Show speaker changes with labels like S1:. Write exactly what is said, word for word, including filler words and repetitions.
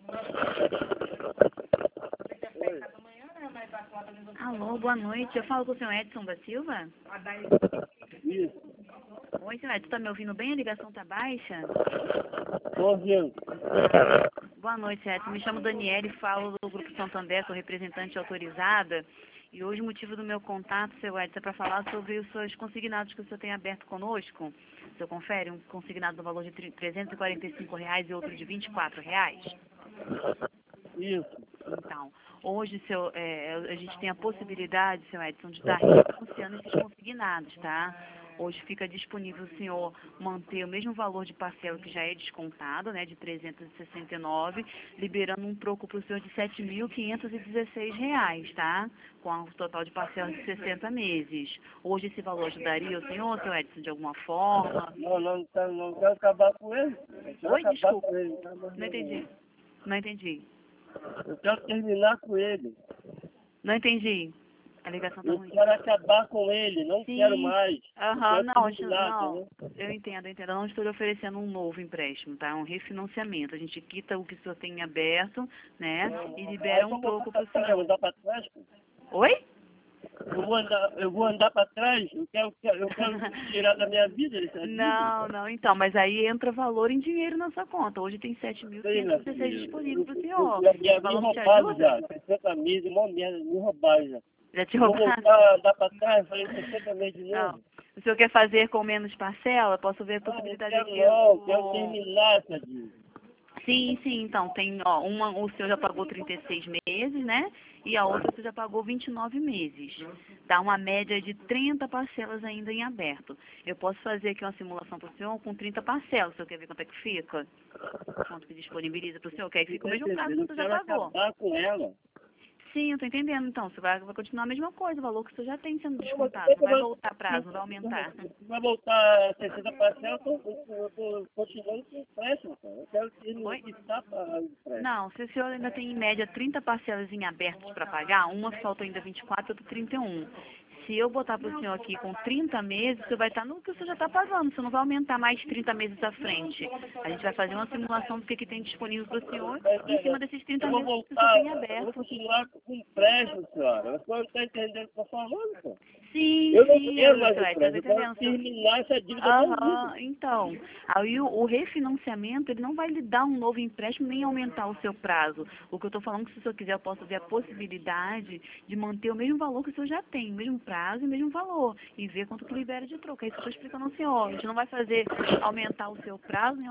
S1: Alô, boa noite. Eu falo com o senhor Edson da Silva?
S2: Isso.
S1: Oi, senhor Edson. Tá me ouvindo bem? A ligação tá baixa?
S2: Tô ouvindo.
S1: Boa noite, senhor Edson. Me chamo Daniele, falo do Grupo Santander, sou representante autorizada. E hoje o motivo do meu contato, seu Edson, é para falar sobre os seus consignados que o senhor tem aberto conosco. O senhor confere um consignado no valor de trezentos e quarenta e cinco reais e outro de vinte e quatro reais?
S2: Isso.
S1: Então, hoje seu, é, a gente tem a possibilidade, seu Edson, de estar refinanciando esses consignados, tá? Hoje fica disponível o senhor manter o mesmo valor de parcela que já é descontado, né, de trezentos e sessenta e nove, liberando um troco para o senhor de sete mil quinhentos e dezesseis reais, tá? Com um total de parcela de sessenta meses. Hoje esse valor ajudaria o senhor, seu Edson, de alguma forma?
S2: Não, não, não, não quero acabar com ele. Eu quero
S1: Oi,
S2: acabar
S1: desculpa.
S2: com ele. Tá bom.
S1: Não entendi. Não entendi.
S2: Eu quero terminar com ele.
S1: Não entendi. A ligação tá
S2: Eu
S1: ruim.
S2: quero acabar com ele. Não
S1: Sim.
S2: quero mais.
S1: Aham,
S2: Eu
S1: não,
S2: quero
S1: acho-
S2: terminar,
S1: não,
S2: entendeu?
S1: eu entendo, eu entendo. Eu não estou lhe oferecendo um novo empréstimo, tá? É um refinanciamento. A gente quita o que o senhor tem aberto, né? E libera um troco para o
S2: Eu vou
S1: senhor.
S2: andar para trás, pô.
S1: Oi?
S2: Eu vou andar, eu vou andar para trás. Eu quero, eu quero tirar da minha vida essa dívida.
S1: Não, não, então, mas aí entra valor em dinheiro na sua conta. Hoje tem sete mil
S2: Sei,
S1: quinhentos
S2: minha
S1: e dezesseis
S2: filha.
S1: disponível para o
S2: Eu-
S1: senhor.
S2: eu- já
S1: Esse
S2: me
S1: valor te
S2: roubaram
S1: ajuda?
S2: já. sessenta mil, mó merda, me roubaram já.
S1: Já te
S2: Vou
S1: roubaram?
S2: voltar a andar para trás, falei sessenta mil de
S1: Não.
S2: novo.
S1: O senhor quer fazer com menos parcela? Posso ver a
S2: Não, não
S1: possibilidade
S2: quero
S1: aqui.
S2: não, quero
S1: o-
S2: terminar essa dívida.
S1: Sim, sim, então, tem, ó, uma, o senhor já pagou trinta e seis meses, né? E a outra você já pagou vinte e nove meses. Dá uma média de trinta parcelas ainda em aberto. Eu posso fazer aqui uma simulação para o senhor com trinta parcelas. O senhor quer ver quanto é que fica? Quanto que disponibiliza para o senhor? Que aí fica o mesmo prazo que o
S2: Eu
S1: senhor já
S2: quero
S1: pagou.
S2: acabar com ela.
S1: Sim, eu tô entendendo, então. Você vai, vai continuar a mesma coisa, o valor que o senhor já tem sendo
S2: Não, mas
S1: descontado.
S2: como é
S1: Não
S2: que
S1: vai
S2: vai-
S1: voltar prazo, não vai aumentar.
S2: Vai voltar a sessenta parcelas, eu tô, eu tô continuando com o empréstimo, cara. Eu quero terminar
S1: Oi?
S2: de quitar para o empréstimo.
S1: Não, se o senhor ainda tem em média trinta parcelas em abertos para pagar, uma falta ainda vinte e quatro, outra trinta e um. Se eu botar para o senhor aqui com trinta meses, o senhor vai estar no que o senhor já está pagando, você não vai aumentar mais trinta meses à frente. A gente vai fazer uma simulação do que, que tem disponível para o senhor em cima desses trinta
S2: Eu vou
S1: meses que o senhor
S2: voltar,
S1: tem
S2: eu vou
S1: aberto.
S2: continuar com o empréstimo, senhora. A senhora não está entendendo o que eu estou falando, pô.
S1: Sim,
S2: Eu não
S1: sim,
S2: quero
S1: eu
S2: mais
S1: estou
S2: empréstimo, eu quero
S1: entendendo.
S2: terminar essa dívida da
S1: Aham,
S2: vida.
S1: então, aí o, o refinanciamento, ele não vai lhe dar um novo empréstimo nem aumentar o seu prazo. O que eu estou falando é que se o senhor quiser, eu posso ver a possibilidade de manter o mesmo valor que o senhor já tem, o mesmo prazo e o mesmo valor, e ver quanto que libera de troco. É isso que eu estou explicando ao senhor. A gente não vai fazer aumentar o seu prazo, nem